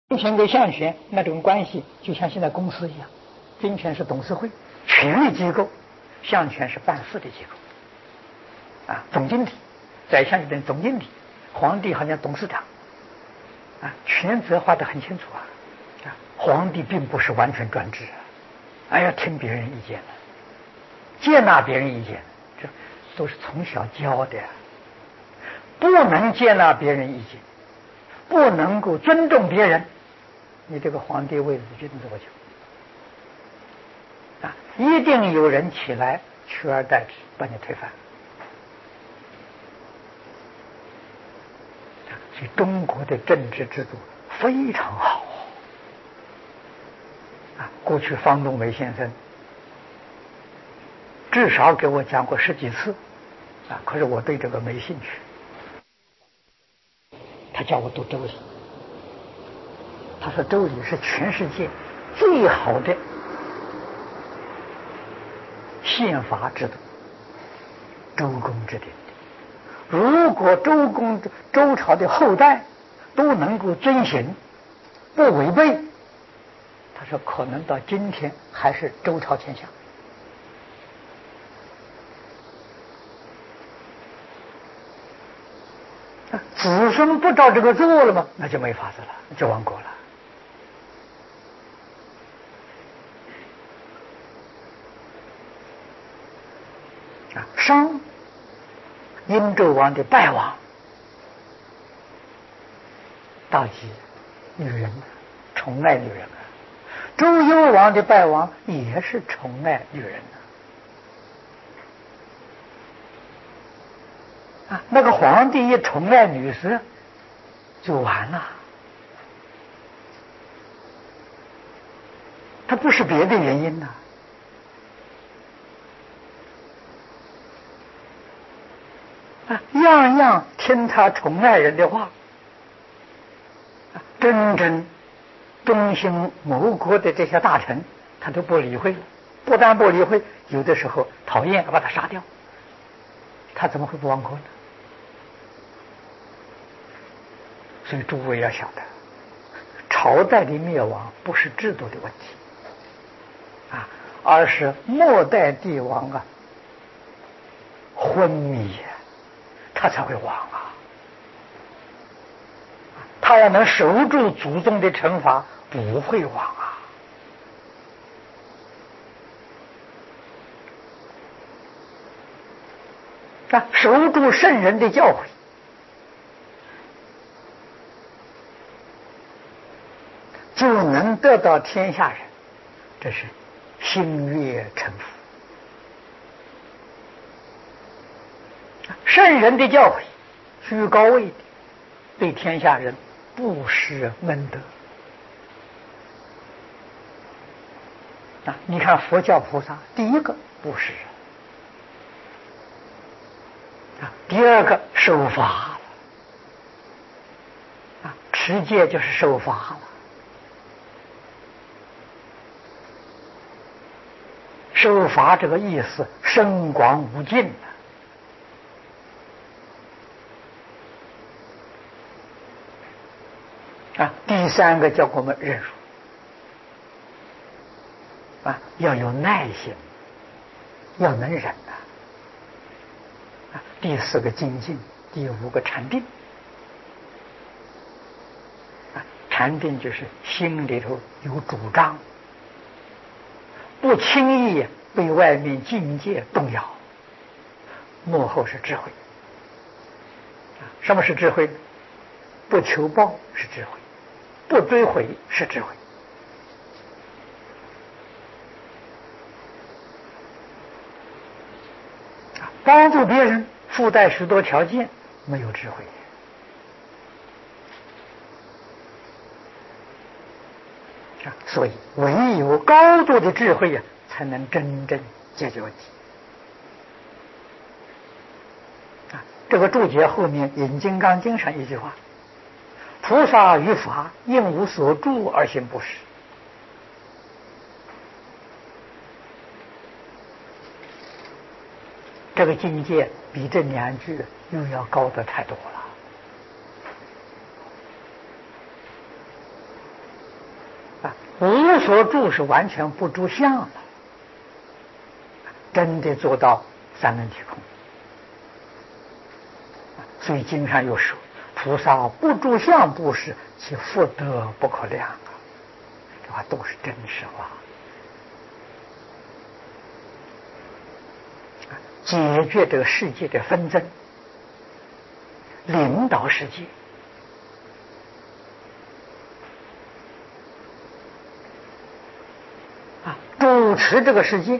金钱跟象权那种关系，就像现在公司一样，金钱是董事会权力机构，象权是办事的机构。总经理，宰相就等于总经理，皇帝好像董事长。权责划得很清楚啊。皇帝并不是完全专制要听别人意见的，接纳别人意见，这都是从小教的。不能接纳别人意见，不能够尊重别人，你这个皇帝位置就能多久？一定有人起来取而代之，把你推翻。所以中国的政治制度非常好过去方东梅先生至少给我讲过10几次可是我对这个没兴趣。他叫我读周礼，他说周礼是全世界最好的宪法制度，周公制定的。如果周朝的后代都能够遵循，不违背，他说可能到今天还是周朝天下。子孙不照这个做了吗？那就没法子了，就亡国了。商殷纣王的败亡，大忌女人，宠爱女人周幽王的败亡也是宠爱女人那个皇帝一宠爱女色就完了，他不是别的原因样样听他宠爱人的话，真正忠心谋国的这些大臣他都不理会了，不但不理会，有的时候讨厌把他杀掉，他怎么会不亡国呢？所以诸位要晓得，朝代的灭亡不是制度的问题而是末代帝王昏迷他才会亡他要能守住祖宗的惩罚，不会亡守住圣人的教诲，就能得到天下人，这是心悦诚服。圣人的教诲居高位的，对天下人布施恩德你看佛教菩萨第一个布施第二个受罚持戒就是受罚了。受罚这个意思深广无尽第三个叫我们忍辱要有耐心，要能忍第4个精进，第5个禅定禅定就是心里头有主张，不轻易被外面境界动摇，幕后是智慧什么是智慧？不求报是智慧，不追悔是智慧帮助别人附带许多条件，没有智慧所以唯有高度的智慧才能真正解决问题这个注解后面引《金刚经》上一句话：菩萨于法应无所住而行不实。这个境界比这2句又要高得太多了无所住是完全不住相的，真的做到三轮体空。所以经上又说，菩萨不住相布施，其福德不可量啊！这话都是真实话。解决这个世界的纷争，领导世界，主持这个世界，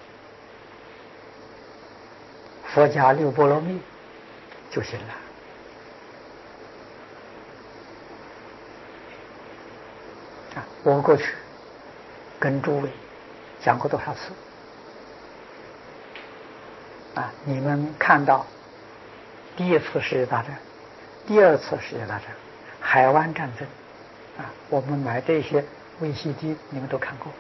佛家六波罗蜜就行了。我过去跟诸位讲过多少次你们看到第一次世界大战、第二次世界大战、海湾战争我们买这些 VCD 你们都看过。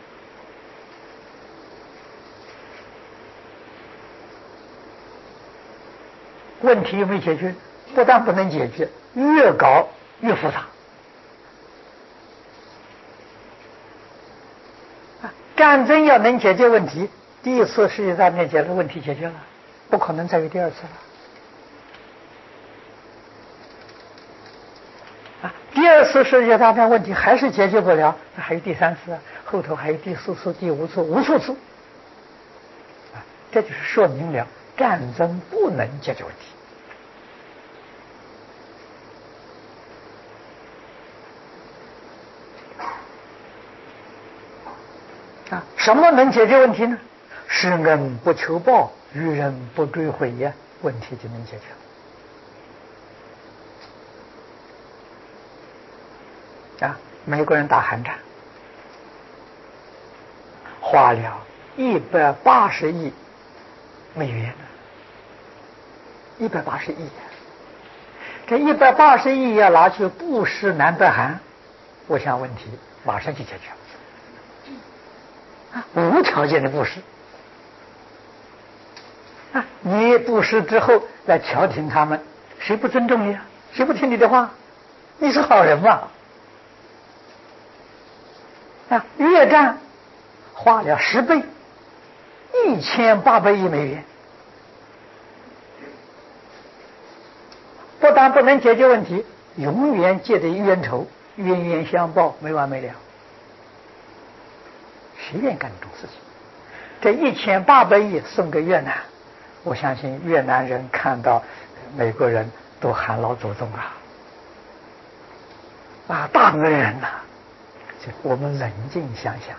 问题有没有解决？不但不能解决，越搞越复杂。战争要能解决问题，第一次世界大战解决问题解决了，不可能再有第二次了。第二次世界大战问题还是解决不了，那还有第三次后头还有第四次、第五次、无数次这就是说明了战争不能解决问题。什么能解决问题呢？施恩不求报，遇人不追悔呀，问题就能解决了。美国人打韩战，花了180亿美元，180亿。这180亿要拿去布施南北韩，我想问题马上就解决了。无条件的布施你布施之后来调停他们，谁不尊重你啊？谁不听你的话？你是好人吗？越战花了10倍，1800亿美元，不但不能解决问题，永远结得冤仇，冤冤相报，没完没了。谁愿干这种事情？这1800亿送给越南，我相信越南人看到美国人都喊老祖宗大恩人我们冷静想想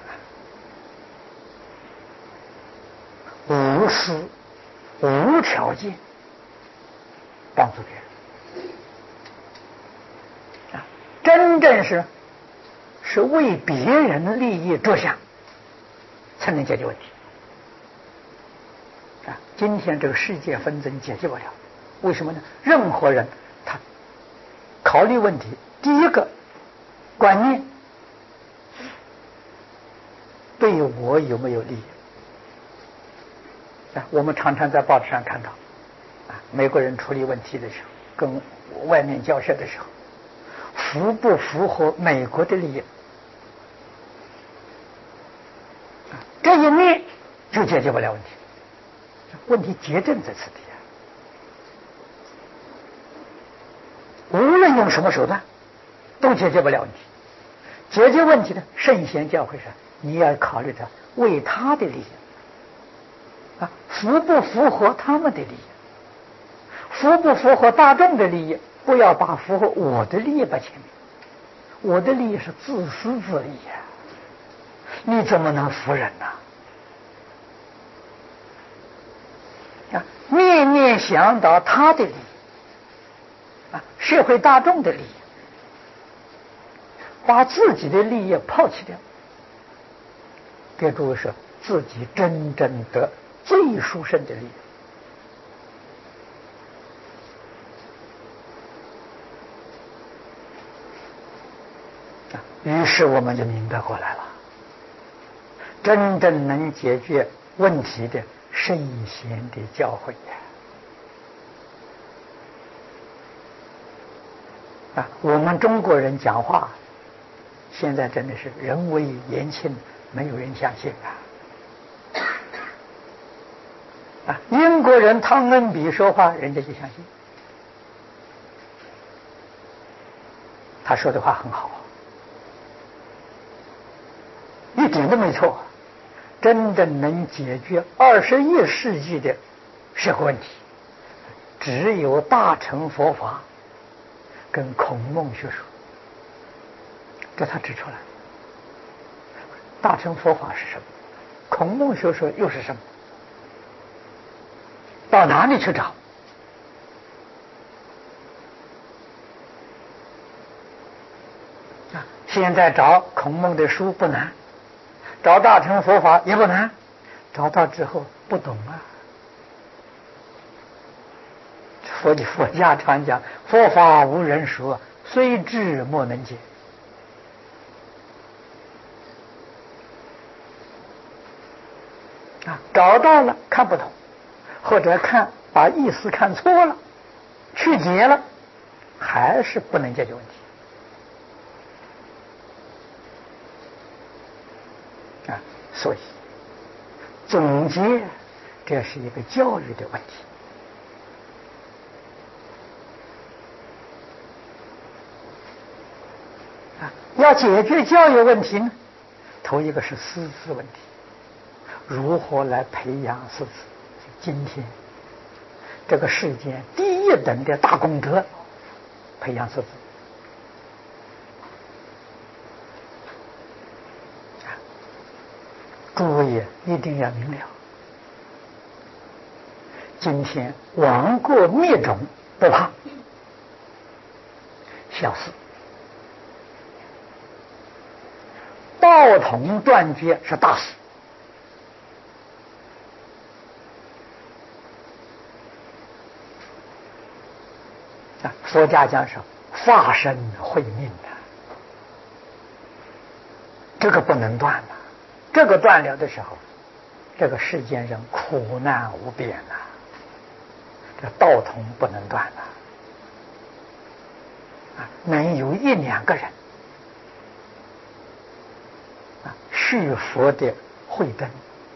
无私无条件帮助别人真正是为别人利益着想，才能解决问题今天这个世界纷争解决不了，为什么呢？任何人他考虑问题，第一个观念，对我有没有利益我们常常在报纸上看到美国人处理问题的时候，跟外面交涉的时候，符不符合美国的利益这一面就解决不了问题。问题结症在此地无论用什么手段都解决不了问题。解决问题的圣贤教诲是你要考虑着为他的利益符不符合他们的利益，符不符合大众的利益，不要把符合我的利益摆前面。我的利益是自私自利你怎么能服人呢？面面想到他的利益社会大众的利益，把自己的利益抛弃掉，给诸位说自己真正得最殊胜的利益于是我们就明白过来了，真正能解决问题的圣贤的教诲我们中国人讲话现在真的是人微言轻，没有人相信英国人汤恩比说话，人家就相信，他说的话很好，一点都没错，真的能解决21世纪的社会问题，只有大乘佛法跟孔孟学说。这他指出来，大乘佛法是什么？孔孟学说又是什么？到哪里去找？现在找孔孟的书不难，找大乘佛法也不难，找到之后不懂佛家常讲，佛法无人说，虽知莫能解。找到了看不懂，或者把意思看错了，去解了，还是不能解决问题。所以总结，这是一个教育的问题。要解决教育问题呢，头一个是师资问题，如何来培养师资？今天这个世界第一等的大功德，培养师资。诸位一定要明了，今天亡国灭种不怕，小事；道统断绝是大事。佛家讲是法身慧命这个不能断这个断了的时候，这个世间人苦难无边这道统不能断能有一两个人续佛的慧灯，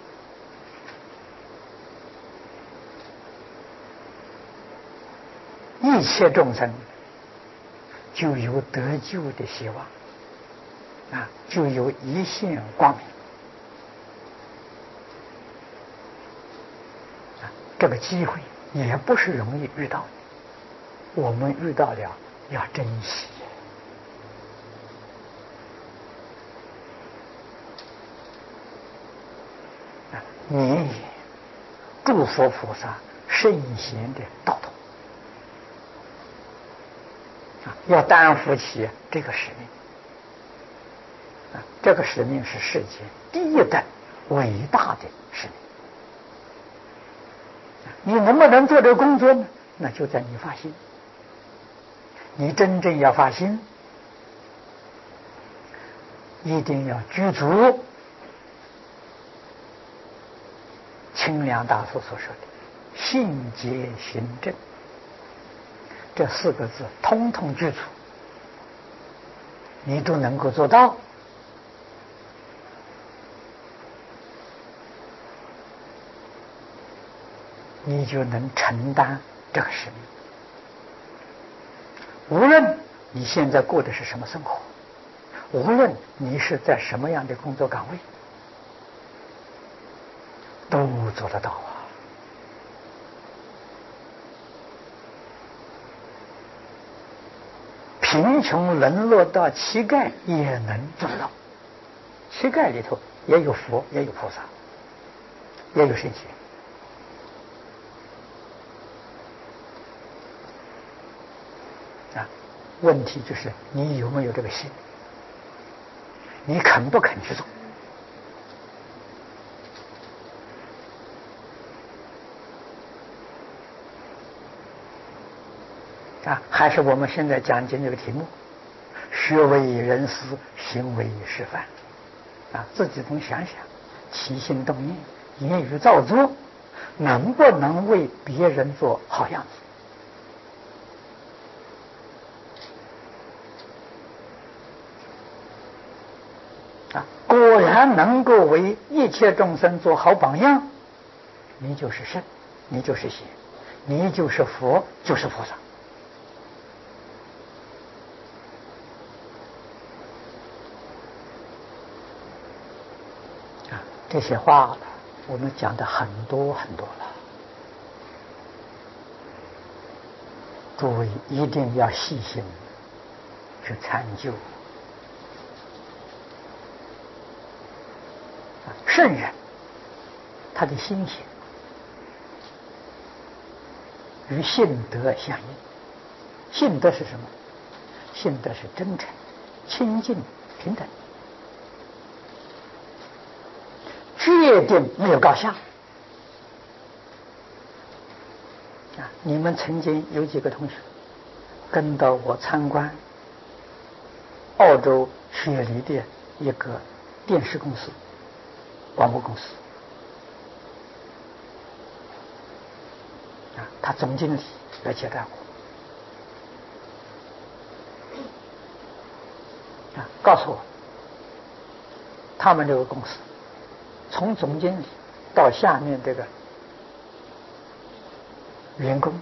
一切众生就有得救的希望就有一线光明这个机会也不是容易遇到的，我们遇到了要珍惜你也诸佛菩萨圣贤的道统要担负起这个使命这个使命是世界第一等伟大的使命你能不能做这个工作呢？那就在你发心，你真正要发心，一定要具足清凉大师所说的信解行证这4个字，通通具足，你都能够做到，你就能承担这个使命。无论你现在过的是什么生活，无论你是在什么样的工作岗位，都做得到贫穷沦落到乞丐也能做得到，乞丐里头也有佛，也有菩萨，也有圣贤问题就是你有没有这个心，你肯不肯去做还是我们现在讲解这个题目，学为人师，行为示范自己从想想，起心动念，言语造作，能不能为别人做好样子？ 果然能够为一切众生做好榜样，你就是圣，你就是贤，你就是佛，就是菩萨。这些话呢，我们讲的很多很多了，诸位一定要细心去参究。圣人他的心性与性德相应。性德是什么？性德是真诚、清净、平等，决定没有高下。你们曾经有几个同学跟到我参观澳洲雪梨的一个电视公司、广播公司，他总经理来接待我，告诉我他们这个公司从总经理到下面这个员工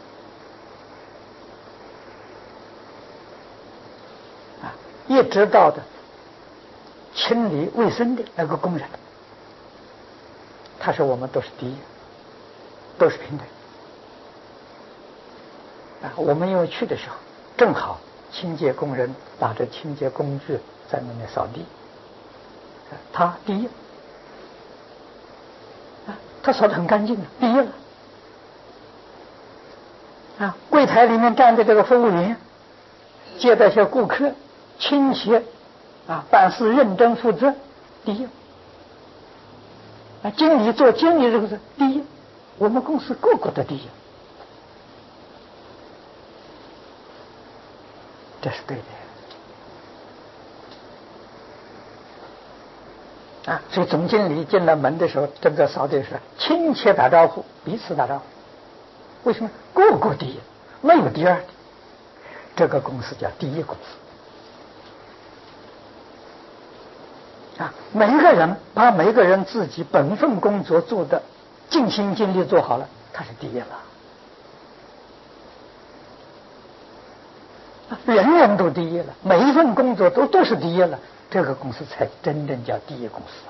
一直到的清理卫生的那个工人，他说我们都是第一，都是平等。我们因为去的时候正好清洁工人拿着清洁工具在那边扫地，他第一，他扫得很干净的，第一了。柜台里面站的这个服务员接待些顾客，清洁办事认真负责，第一。经理做经理这个是第一，我们公司个个的第一，这是对的。所以总经理进了门的时候，正在扫地的时候，亲切打招呼，彼此打招呼。为什么？个个第一，没有第二的。这个公司叫第一公司。每一个人把每一个人自己本分工作做得尽心尽力做好了，他是第一了。人人都第一了，每一份工作都是第一了，这个公司才真正叫第一公司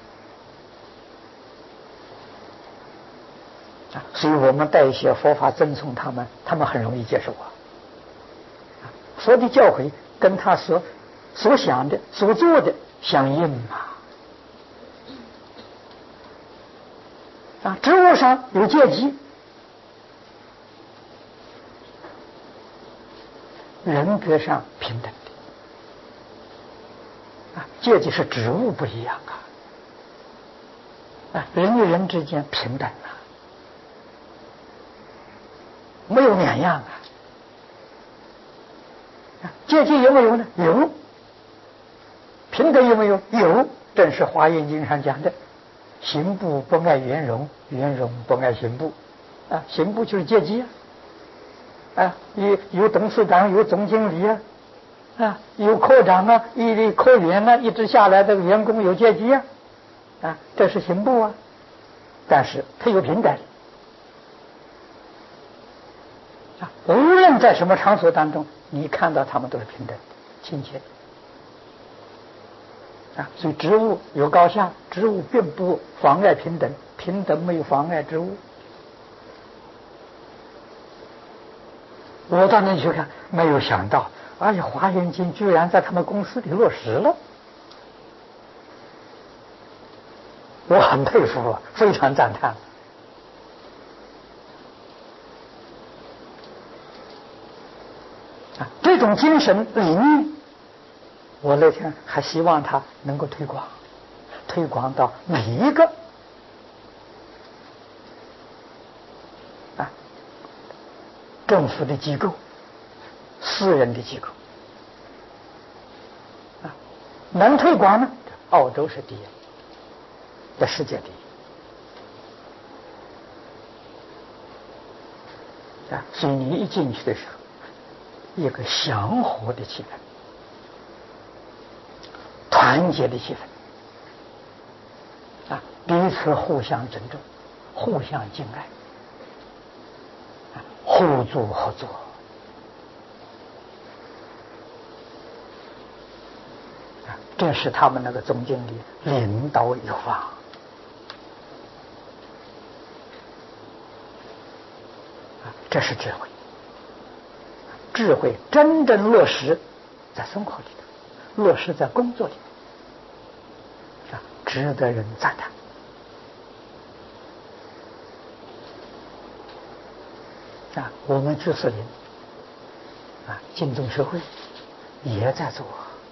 所以我们带一些佛法赠送他们，他们很容易接受佛的教诲跟他所想的、所做的相应职务上有阶级，人格上平等的阶级是职务不一样人与人之间平等没有两样阶级有没有呢？有。平等有没有？有。正是《华严经》上讲的，行部不爱圆融，圆融不爱行部行部就是阶级有董事长，有总经理有科长一科员一直下来这个员工有阶级这是行部但是他有平等无论在什么场所当中，你看到他们都是平等亲切所以职务有高下，职务并不妨碍平等，平等没有妨碍职务。我到那去看，没有想到华严经居然在他们公司里落实了，我很佩服非常赞叹这种精神理念，我那天还希望他能够推广到每一个政府的机构、私人的机构能推广呢？澳洲是第一，在世界第一所以你一进去的时候，一个祥和的气氛， 团结的气氛啊，彼此互相尊重，互相敬爱，互助合作。这是他们那个总经理领导有方这是智慧。智慧真正落实在生活里头，落实在工作里头，值得人赞叹。我们知识林敬重社会也在做。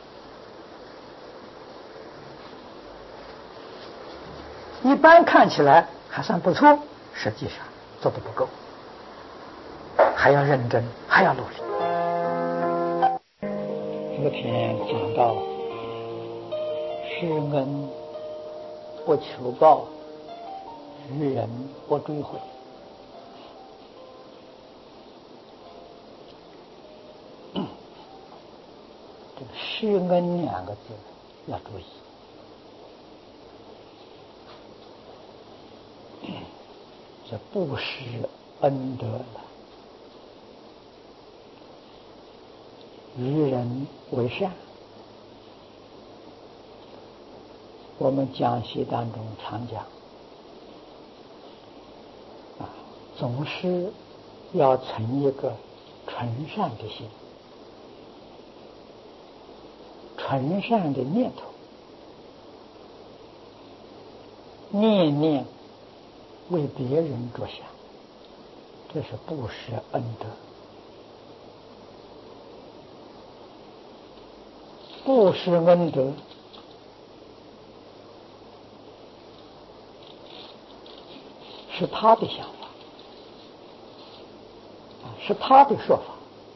一般看起来还算不错，实际上做得不够，还要认真，还要努力。昨天讲到施恩不求报，于人不追悔。这个施恩两个字要注意。这不施恩德了，于人为善。我们讲习当中常讲总是要存一个纯善的心，纯善的念头，念念为别人着想，这是布施恩德。布施恩德是他的想法，是他的说法。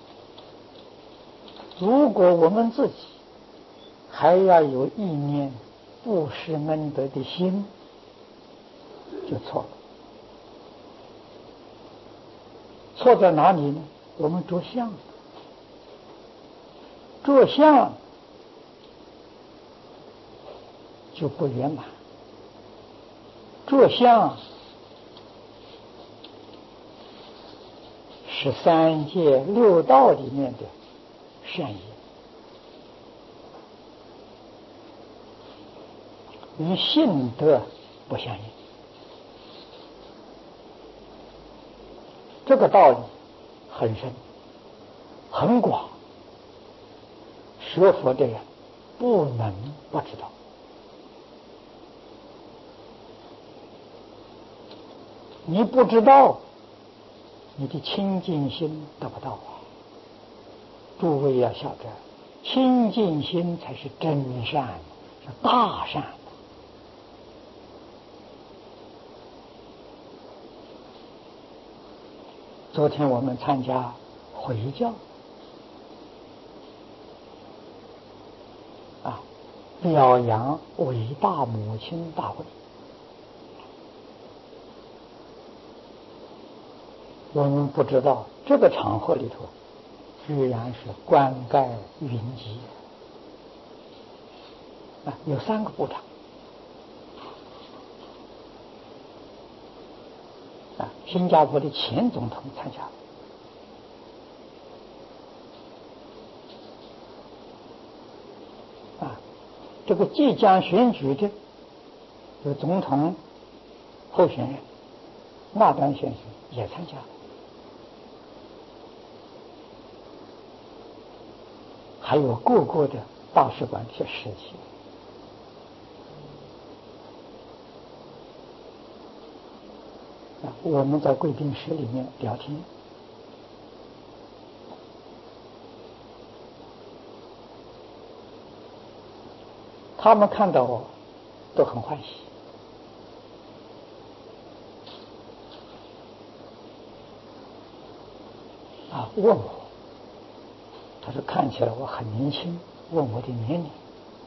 如果我们自己还要有意念布施恩德的心，就错了。错在哪里呢？我们着相，着相就不圆满，着相是三界六道里面的善业，与性德不相应。这个道理很深很广，学佛的人不能不知道。你不知道，你的清净心得不到啊！诸位要晓得，清净心才是真善，是大善。昨天我们参加回教表扬伟大母亲大会，我们不知道这个场合里头居然是冠盖云集有3个部长新加坡的前总统参加了这个即将选举的这个总统候选人纳丹先生也参加了，还有各国的大使馆去实习。我们在贵宾室里面聊天，他们看到我都很欢喜问我，他说看起来我很年轻，问我的年龄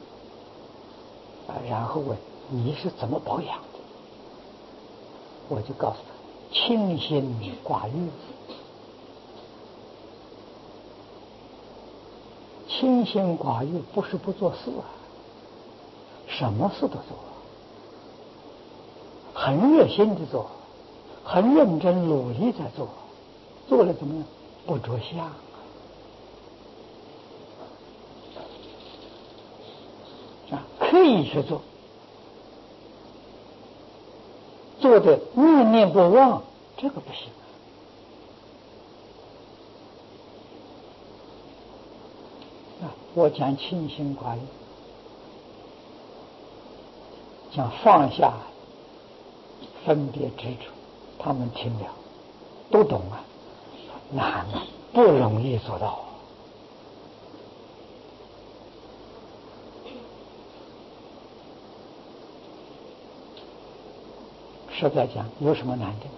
然后问你是怎么保养的，我就告诉他清心寡欲。清心寡欲不是不做事什么事都做，很热心的做，很认真努力在做，做了怎么样？不着相啊，刻意去做，做的念念不忘，这个不行。我讲清心寡欲，讲放下分别执着，他们听了都懂啊，难啊，不容易做到。实在讲，有什么难的？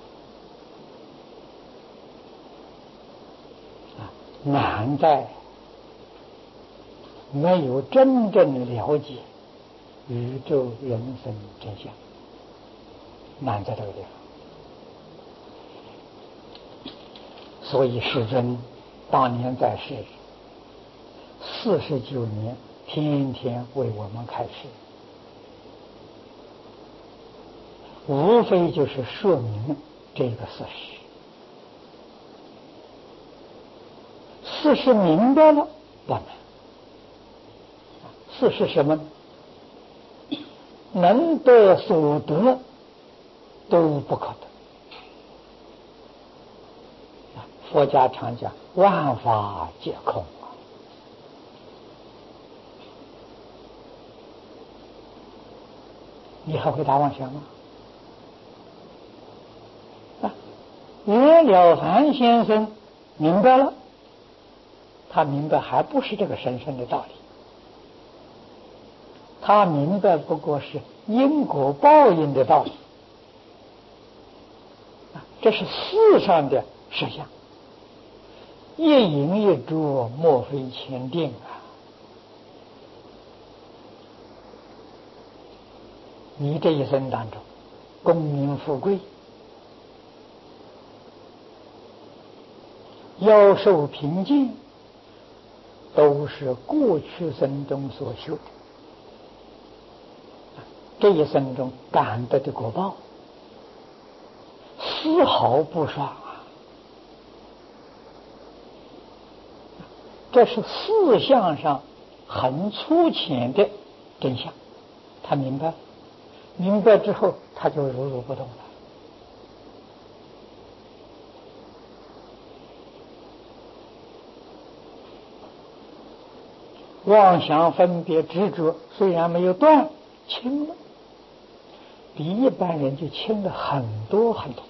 难在没有真正了解宇宙人生真相，难在这个地方。所以世尊当年在世49年，天天为我们开示，无非就是说明这个事实。事实明白了不难，事实什么呢？能得所得都不可得。佛家常讲万法皆空啊，你还会打妄想吗？袁了凡先生明白了，他明白还不是这个神圣的道理，他明白不过是因果报应的道理，这是世上的实相，一饮一啄莫非前定啊！你这一生当中，功名富贵、夭寿贫贱，都是过去生中所修的，这一生中感得的果报，丝毫不爽啊！这是思想上很粗浅的真相，他明白，明白之后他就如如不动了。妄想分别执着虽然没有断，轻了，比一般人就轻了很多很多。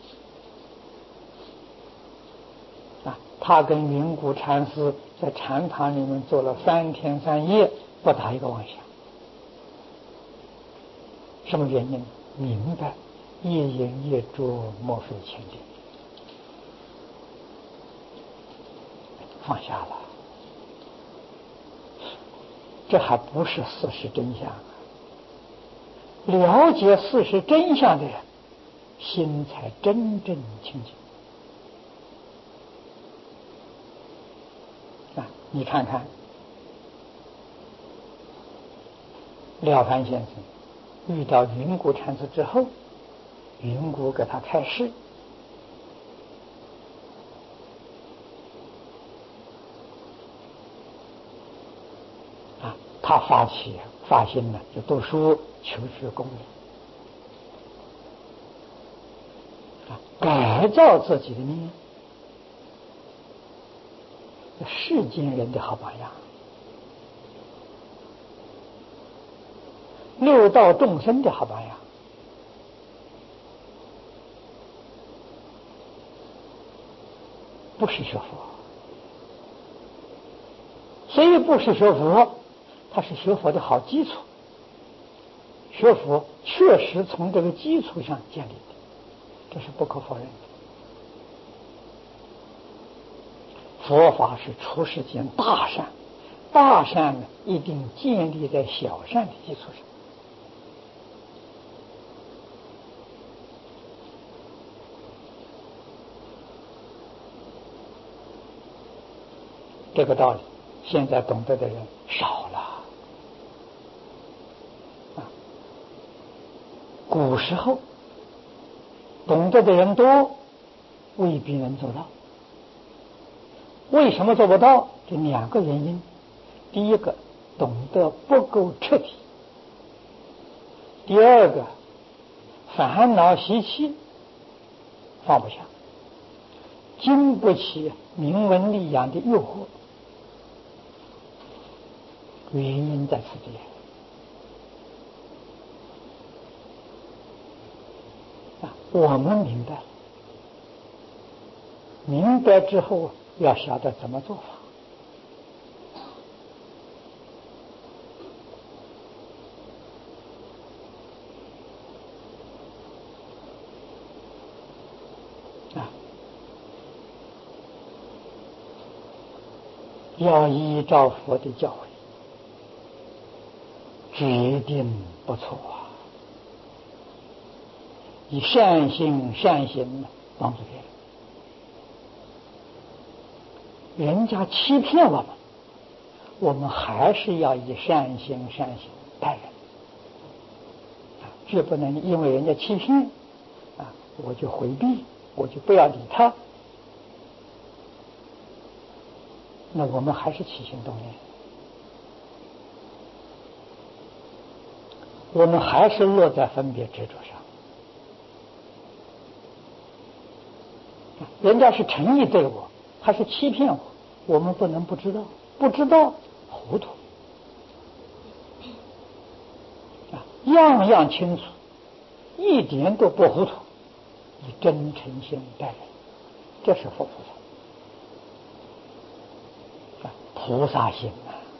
他跟云谷禅师在禅堂里面坐了3天3夜，不打一个妄想。什么原因？明白一饮一啄莫非前定，放下了。这还不是事实真相啊！了解事实真相的人，心才真正清净。你看看了凡先生遇到云谷禅师之后，云谷给他开示，他发心了，就读书求取功名，改造自己的命，世间人的好榜样，六道众生的好榜样。不是学佛，谁不是学佛？他是学佛的好基础。学佛确实从这个基础上建立的，这是不可否认的。佛法是出世间大善，大善呢一定建立在小善的基础上。这个道理现在懂得的人少了。 古时候懂得的人多，未必能做到。为什么做不到？这两个原因。第一个，懂得不够彻底；第二个，烦恼习气放不下，经不起名闻利养的诱惑。原因在此地。我们明白了，明白之后要晓得怎么做法。要依照佛的教诲，决定不错啊！以善行帮助别人，人家欺骗我们，我们还是要以善行待人，绝不能因为人家欺骗我就回避，我就不要理他。那我们还是起心动念，我们还是落在分别执着上。人家是诚意对我，还是欺骗我？我们不能不知道，不知道糊涂样样清楚，一点都不糊涂，以真诚心待人，这是佛菩萨。菩萨心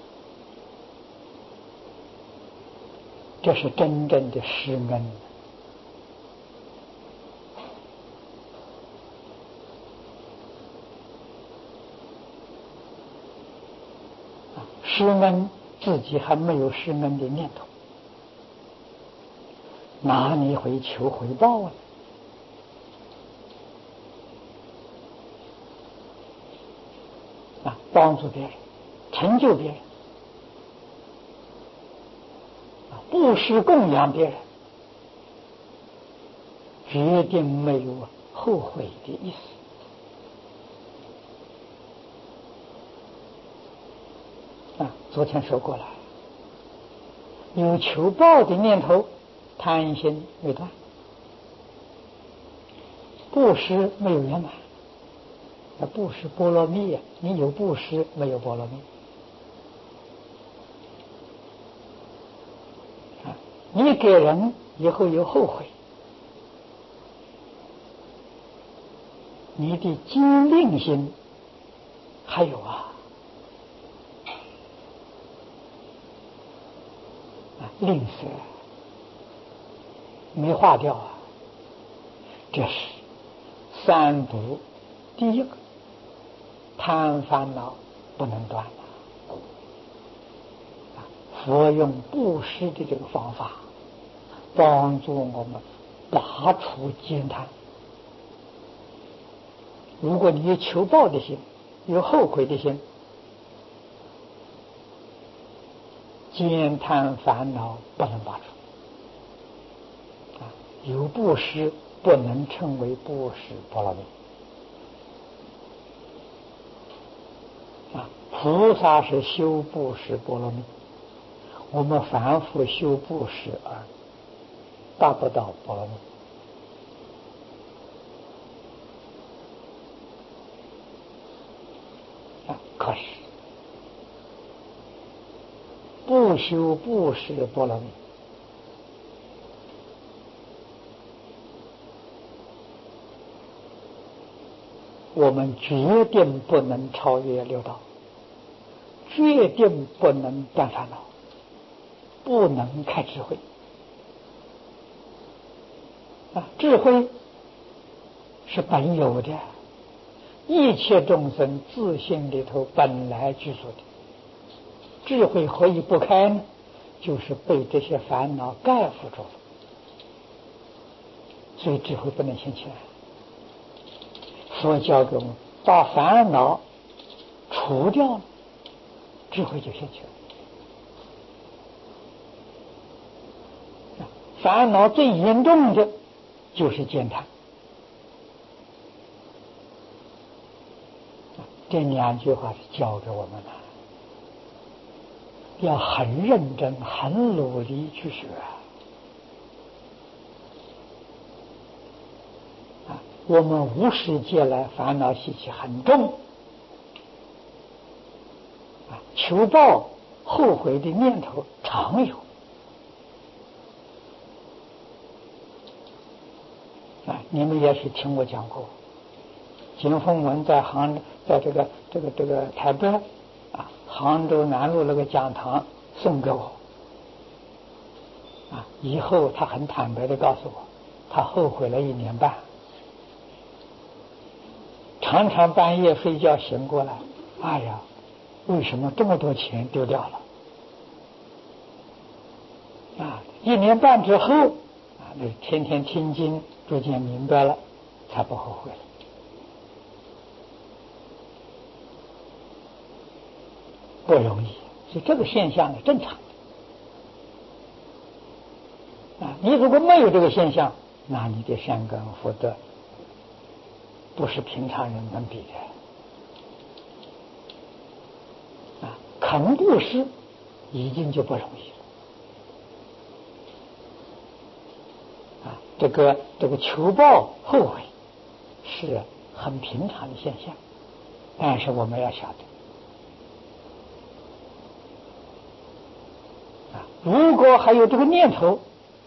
这是真正的施恩。施恩自己还没有施恩的念头，哪里会求回报啊？帮助别人，成就别人，布施供养别人，决定没有后悔的意思。昨天说过了，有求报的念头，贪心未断，布施没有圆满。布施波罗蜜你有布施没有波罗蜜？你给人以后有后悔，你的精吝心还有吝啬没化掉这是三毒第一个，贪烦恼不能断佛用布施的这个方法，帮助我们拔除慳贪。如果你有求报的心，有后悔的心，慳贪烦恼不能拔除。有布施不能称为布施波罗蜜。菩萨是修布施波罗蜜，我们凡夫修布施而达不到波罗蜜。可是不修布施波罗蜜，我们决定不能超越六道，决定不能断烦恼，不能开智慧。智慧是本有的，一切众生自性里头本来具足的。智慧何以不开呢？就是被这些烦恼盖覆住了，所以智慧不能显起来。佛教给我们把烦恼除掉了，智慧就显起来。 烦恼最严重的就是见贪。这2句话是教给我们的，要很认真、很努力去学啊！我们无始劫来烦恼习气很重啊，求报后悔的念头常有啊！你们也许听我讲过，金凤文在这个台北啊，杭州南路那个讲堂送给我啊，以后他很坦白的告诉我，他后悔了1年半，常常半夜睡觉醒过来，哎呀，为什么这么多钱丢掉了啊？1年半之后啊，那天天听经，逐渐明白了，才不后悔了。不容易，所以这个现象是正常的啊！你如果没有这个现象，那你的善根福德不是平常人能比的啊！肯布施已经就不容易了啊！这个求报后悔是很平常的现象，但是我们要晓得。如果还有这个念头，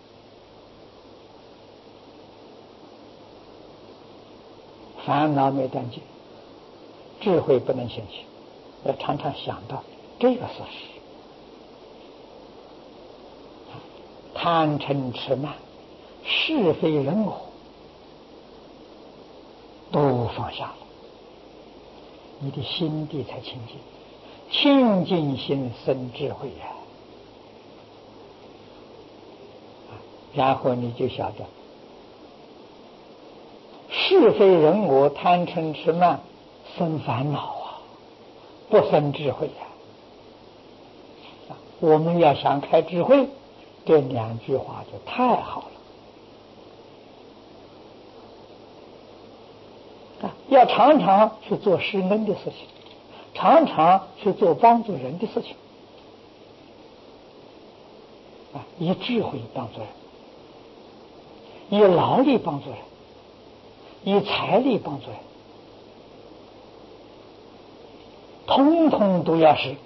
烦恼没断绝，智慧不能显现，要常常想到这个事实。贪嗔痴慢、是非人我都放下了，你的心地才清净，清净心生智慧呀。然后你就晓得，是非人我、贪嗔痴慢生烦恼啊，不生智慧啊！我们要想开智慧，这2句话就太好了啊！要常常去做施恩的事情，常常去做帮助人的事情啊，以智慧帮助人，以劳力帮助人，以财力帮助人，通通都要施。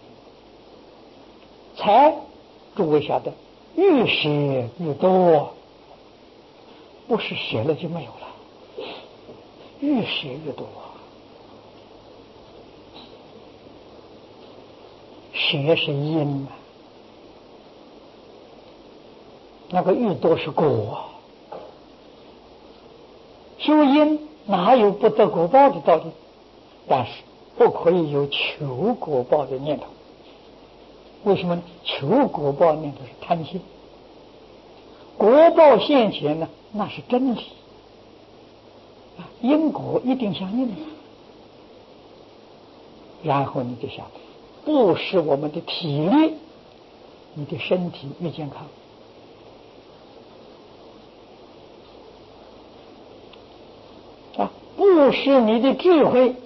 财，诸位晓得，越施越多，不是舍了就没有了，越施越多。舍是因，那个越多是果。修因哪有不得果报的道理？但是不可以有求果报的念头。为什么呢？求果报念头是贪心，果报现前呢，那是真理啊，因果一定相应。然后你就想，不使我们的体力，你的身体越健康。不使你的智慧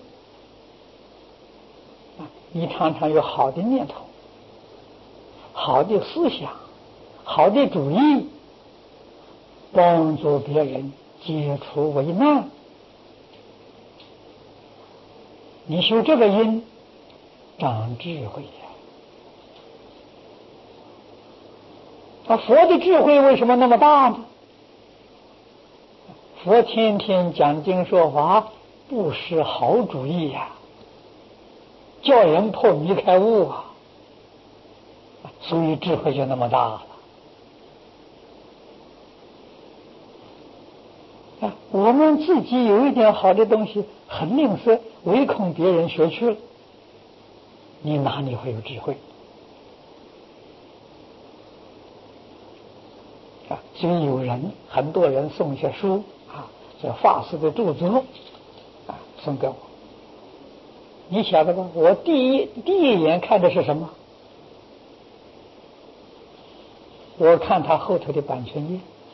你常常有好的念头、好的思想、好的主意，帮助别人解除危难。你修这个因，长智慧佛的智慧为什么那么大呢？佛天天讲经说法，不失好主意呀，叫人破迷开悟啊，所以智慧就那么大了。我们自己有一点好的东西，很吝啬，唯恐别人学去了，你哪里会有智慧所以很多人送一些书这法师的著作送给我。你晓得吧？我第一眼看的是什么？我看他后头的版权页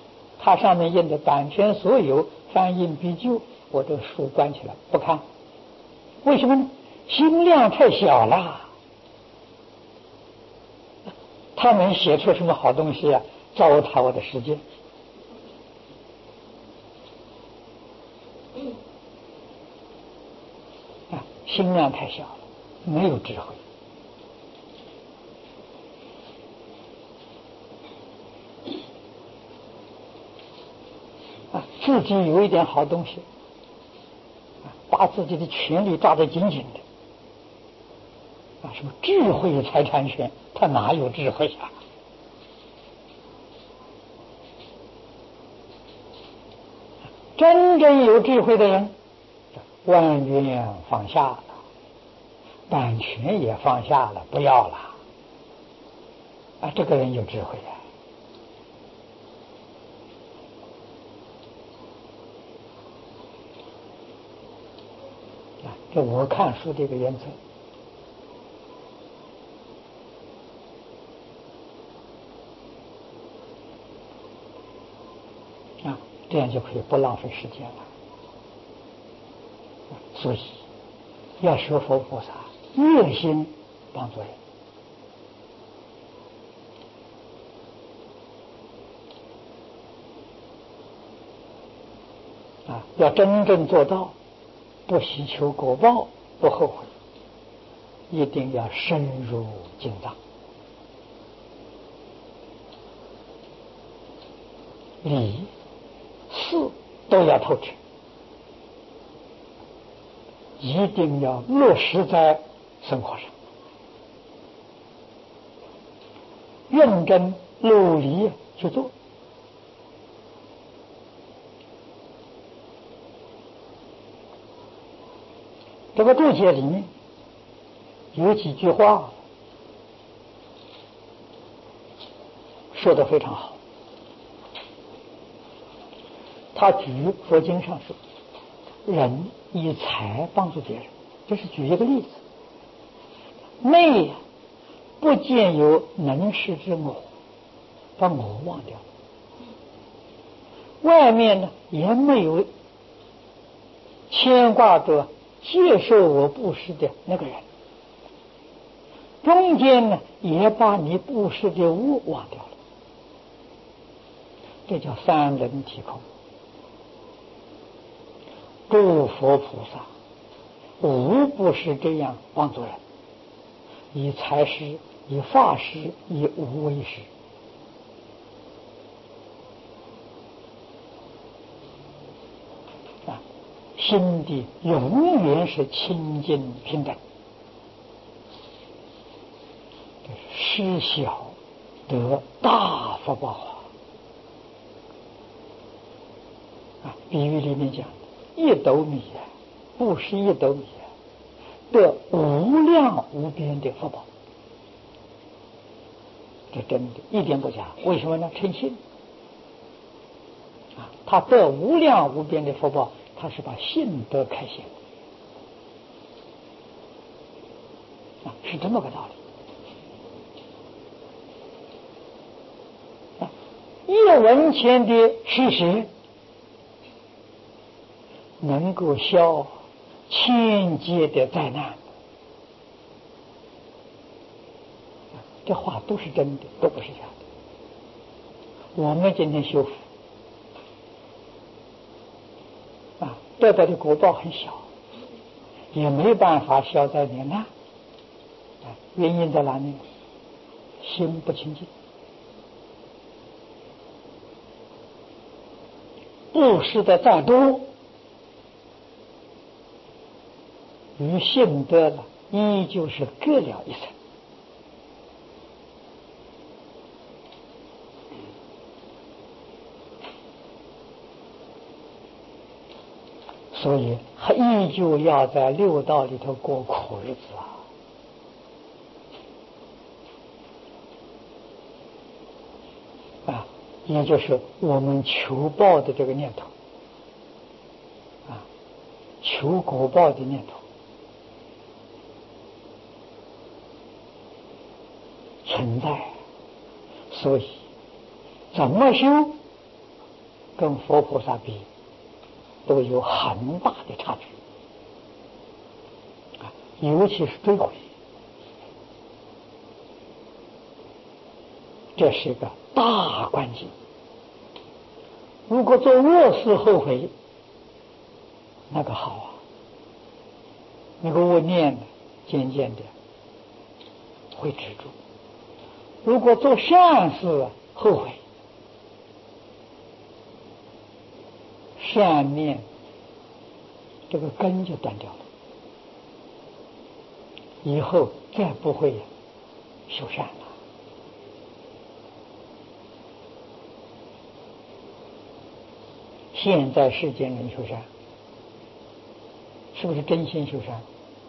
它上面印的版权所有、翻印必究，我这书关起来不看。为什么呢？心量太小了。他能写出什么好东西啊？糟蹋我的时间。心量太小了，没有智慧。自己有一点好东西，把自己的权利抓得紧紧的。什么智慧财产权，他哪有智慧啊？真正有智慧的人，万缘放下了，版权也放下了，不要了。这个人有智慧这我看书这个原则。这样就可以不浪费时间了。所以要学佛菩萨，热心帮助人。要真正做到不希求果报，不后悔，一定要深入经藏，理事都要透彻，一定要落实在生活上，认真努力去做。这个注解里面有几句话说得非常好。他举佛经上说，人以财帮助别人，这是举一个例子。内不见有能事之我，把我忘掉了；外面呢也没有牵挂着接受我布施的那个人，中间呢也把你布施的物忘掉了。这叫三轮体空。诸佛菩萨无不是这样帮助人，以财施，以法施，以无为施。心地永远是清净平等，施小得大福报比喻里面讲，一斗米布施一斗米得无量无边的福报，这真的一点不假。为什么呢？诚信他得无量无边的福报，他是把信德开显是这么个道理。一文钱的施舍能够消千劫的灾难，这话都是真的，都不是假的。我们今天修福得到的果报很小，也没办法消灾免难。原因在哪里？心不清净。布施的再多，与信德了依旧是各了一层。所以还依旧要在六道里头过苦日子也就是我们求报的这个念头求果报的念头存在，所以怎么修跟佛菩萨比，都有很大的差距尤其是追悔，这是一个大关键。如果做恶事后悔，那个好啊，那个恶念渐渐的会止住。如果做善事后悔，善念这个根就断掉了，以后再不会修善了。现在世间人修善，是不是真心修善？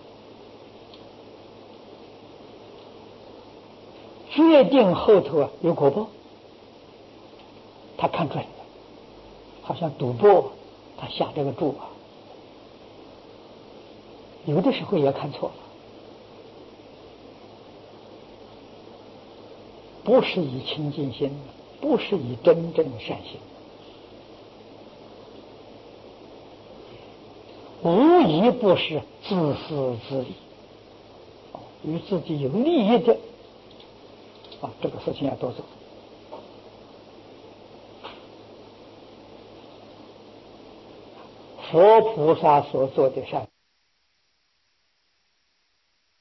决定后头有果报，他看准了，好像赌博，他下这个注有的时候也看错了，不是以清净心，不是以真正的善心，无疑不是自私自利，与自己有利益的这个事情要多做。佛菩萨所做的善，